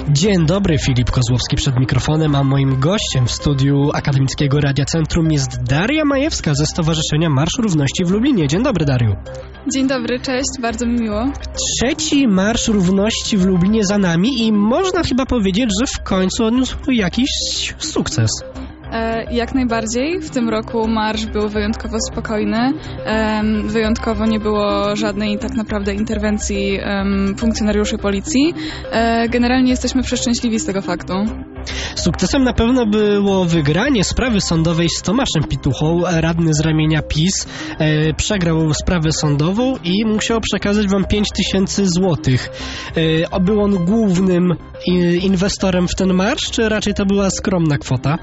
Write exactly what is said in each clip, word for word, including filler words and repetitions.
Dzień dobry, Filip Kozłowski przed mikrofonem, a moim gościem w studiu Akademickiego Radia Centrum jest Daria Majewska ze Stowarzyszenia Marsz Równości w Lublinie. Dzień dobry, Dariu. Dzień dobry, cześć, bardzo mi miło. Trzeci Marsz Równości w Lublinie za nami i można chyba powiedzieć, że w końcu odniósł jakiś sukces. E, jak najbardziej. W tym roku marsz był wyjątkowo spokojny. E, wyjątkowo nie było żadnej tak naprawdę interwencji e, funkcjonariuszy policji. E, generalnie jesteśmy przeszczęśliwi z tego faktu. Sukcesem na pewno było wygranie sprawy sądowej z Tomaszem Pituchą. Radny z ramienia PiS e, przegrał sprawę sądową i musiał przekazać wam pięć tysięcy złotych. E, był on głównym i, inwestorem w ten marsz, czy raczej to była skromna kwota?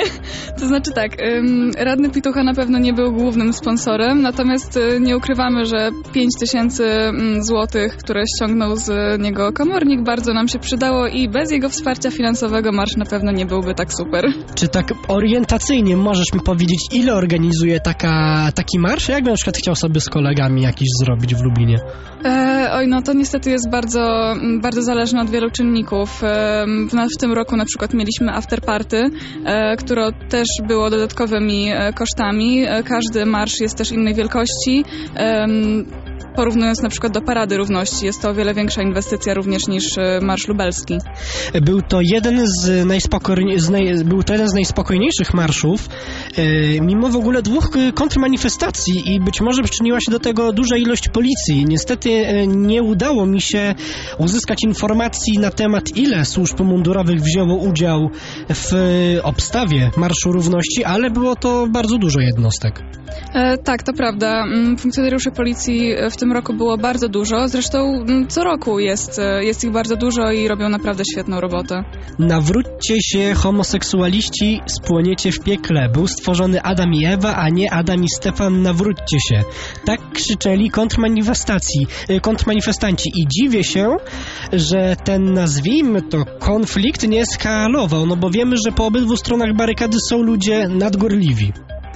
To znaczy tak, radny Pitucha na pewno nie był głównym sponsorem, natomiast nie ukrywamy, że pięć tysięcy złotych, które ściągnął z niego komornik, bardzo nam się przydało i bez jego wsparcia finansowego marsz na pewno nie byłby tak super. Czy tak orientacyjnie możesz mi powiedzieć, ile organizuje taka, taki marsz? Jakbym na przykład chciał sobie z kolegami jakiś zrobić w Lublinie? E, oj, no to niestety jest bardzo, bardzo zależne od wielu czynników. E, w, w tym roku na przykład mieliśmy afterparty, e, które też było dodatkowymi e, kosztami. E, każdy marsz jest też innej wielkości. E, Porównując na przykład do Parady Równości, jest to o wiele większa inwestycja również niż Marsz Lubelski. Był to jeden z, najspokojni- z naj- był to jeden z najspokojniejszych marszów, yy, mimo w ogóle dwóch kontrmanifestacji i być może przyczyniła się do tego duża ilość policji. Niestety yy, nie udało mi się uzyskać informacji na temat, ile służb mundurowych wzięło udział w yy, obstawie Marszu Równości, ale było to bardzo dużo jednostek. E, tak, to prawda. Funkcjonariuszy policji w tym roku było bardzo dużo. Zresztą co roku jest, jest ich bardzo dużo i robią naprawdę świetną robotę. Nawróćcie się, homoseksualiści, spłoniecie w piekle. Był stworzony Adam i Ewa, a nie Adam i Stefan, nawróćcie się. Tak krzyczeli kontrmanifestacji, kontrmanifestanci i dziwię się, że ten, nazwijmy to, konflikt nie eskalował, no bo wiemy, że po obydwu stronach barykady są ludzie nadgorliwi.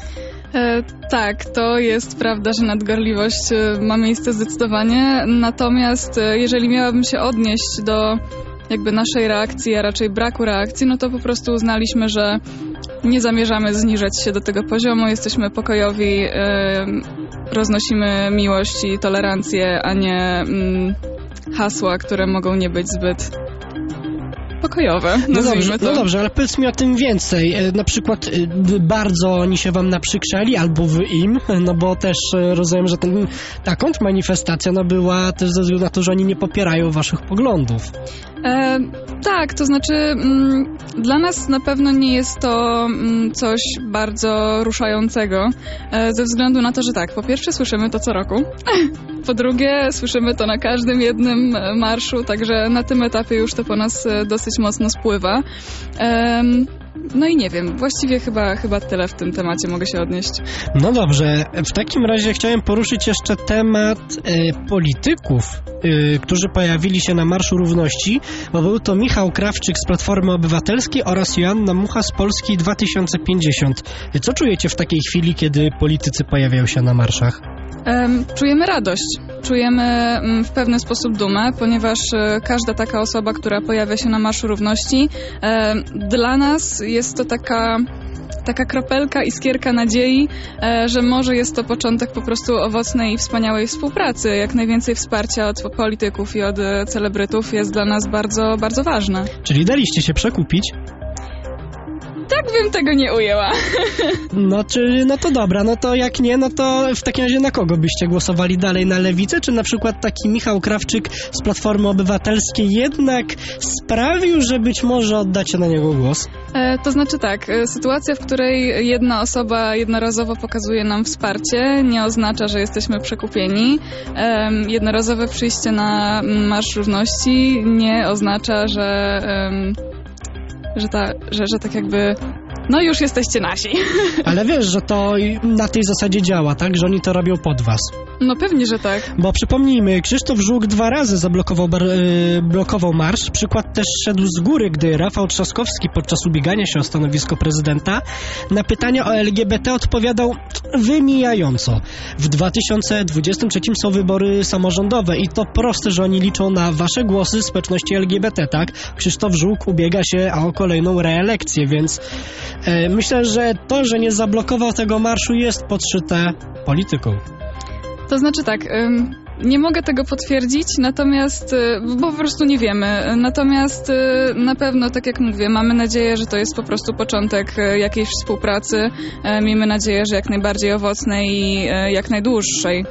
E, tak, to jest prawda, że nadgorliwość e, ma miejsce zdecydowanie, natomiast e, jeżeli miałabym się odnieść do jakby naszej reakcji, a raczej braku reakcji, no to po prostu uznaliśmy, że nie zamierzamy zniżać się do tego poziomu, jesteśmy pokojowi, e, roznosimy miłość i tolerancję, a nie mm, hasła, które mogą nie być zbyt pokojowe, no dobrze, to. no dobrze, ale powiedz mi o tym więcej. Na przykład bardzo oni się wam naprzykrzeli, albo wy im, no bo też rozumiem, że ten, ta kontrmanifestacja no była też ze względu na to, że oni nie popierają waszych poglądów. E, tak, to znaczy mm, dla nas na pewno nie jest to mm, coś bardzo ruszającego, e, ze względu na to, że tak, po pierwsze słyszymy to co roku, po drugie słyszymy to na każdym jednym marszu, także na tym etapie już to po nas dosyć mocno spływa. E, No i nie wiem, właściwie chyba, chyba tyle w tym temacie mogę się odnieść. No dobrze, w takim razie chciałem poruszyć jeszcze temat y, polityków, y, którzy pojawili się na Marszu Równości, bo był to Michał Krawczyk z Platformy Obywatelskiej oraz Joanna Mucha z Polski dwa tysiące pięćdziesiąt. Co czujecie w takiej chwili, kiedy politycy pojawiają się na marszach? Um, czujemy radość, czujemy um, w pewien sposób dumę, ponieważ um, każda taka osoba, która pojawia się na Marszu Równości, um, dla nas jest to taka, taka kropelka, iskierka nadziei, um, że może jest to początek po prostu owocnej i wspaniałej współpracy. Jak najwięcej wsparcia od polityków i od uh, celebrytów jest dla nas bardzo, bardzo ważne. Czyli daliście się przekupić? Tak bym tego nie ujęła. No, czy, no to dobra, no to jak nie, no to w takim razie na kogo byście głosowali dalej? Na Lewicę, czy na przykład taki Michał Krawczyk z Platformy Obywatelskiej jednak sprawił, że być może oddacie na niego głos? E, to znaczy tak, sytuacja, w której jedna osoba jednorazowo pokazuje nam wsparcie, nie oznacza, że jesteśmy przekupieni. E, jednorazowe przyjście na Marsz Równości nie oznacza, że... E, Że, ta, że, że tak jakby, no już jesteście nasi. Ale wiesz, że to na tej zasadzie działa, tak? Że oni to robią pod was. No pewnie, że tak. Bo przypomnijmy, Krzysztof Żuk dwa razy zablokował bar, yy, blokował marsz. Przykład też szedł z góry, gdy Rafał Trzaskowski podczas ubiegania się o stanowisko prezydenta na pytania o L G B T odpowiadał wymijająco. W dwa tysiące dwudziestym trzecim są wybory samorządowe i to proste, że oni liczą na wasze głosy społeczności L G B T, tak? Krzysztof Żuk ubiega się o kolejną reelekcję, więc yy, myślę, że to, że nie zablokował tego marszu, jest podszyte polityką. To znaczy tak, nie mogę tego potwierdzić, natomiast, bo po prostu nie wiemy, natomiast na pewno, tak jak mówię, mamy nadzieję, że to jest po prostu początek jakiejś współpracy, miejmy nadzieję, że jak najbardziej owocnej i jak najdłuższej.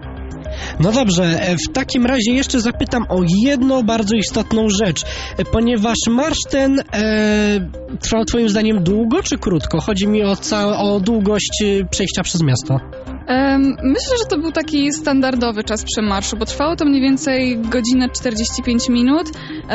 No dobrze, w takim razie jeszcze zapytam o jedną bardzo istotną rzecz, ponieważ marsz ten e, trwał twoim zdaniem długo czy krótko? Chodzi mi o, ca- o długość przejścia przez miasto. Myślę, że to był taki standardowy czas przemarszu, bo trwało to mniej więcej godzinę czterdzieści pięć minut.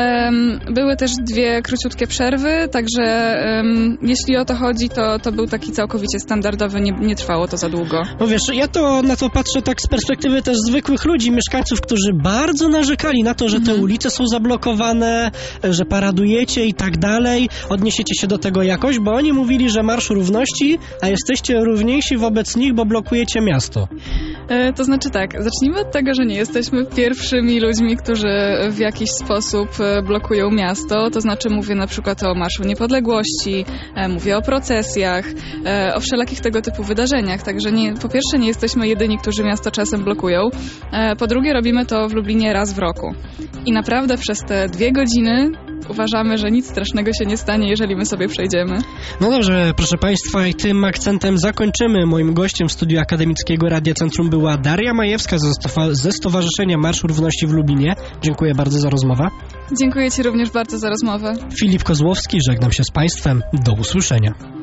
Były też dwie króciutkie przerwy, także jeśli o to chodzi, to, to był taki całkowicie standardowy, nie, nie trwało to za długo. No wiesz, ja to na to patrzę tak z perspektywy też zwykłych ludzi, mieszkańców, którzy bardzo narzekali na to, że te mhm. ulice są zablokowane, że paradujecie i tak dalej. Odniesiecie się do tego jakoś, bo oni mówili, że Marsz Równości, a jesteście równiejsi wobec nich, bo blokujecie miasto. E, to znaczy tak, zacznijmy od tego, że nie jesteśmy pierwszymi ludźmi, którzy w jakiś sposób blokują miasto, to znaczy mówię na przykład o Marszu Niepodległości, e, mówię o procesjach, e, o wszelakich tego typu wydarzeniach, także nie, po pierwsze nie jesteśmy jedyni, którzy miasto czasem blokują, e, po drugie robimy to w Lublinie raz w roku i naprawdę przez te dwie godziny uważamy, że nic strasznego się nie stanie, jeżeli my sobie przejdziemy. No dobrze, proszę Państwa, i tym akcentem zakończymy. Moim gościem w studiu akademickiego Radia Centrum była Daria Majewska ze Stowarzyszenia Marsz Równości w Lublinie. Dziękuję bardzo za rozmowę. Dziękuję Ci również bardzo za rozmowę. Filip Kozłowski, żegnam się z Państwem. Do usłyszenia.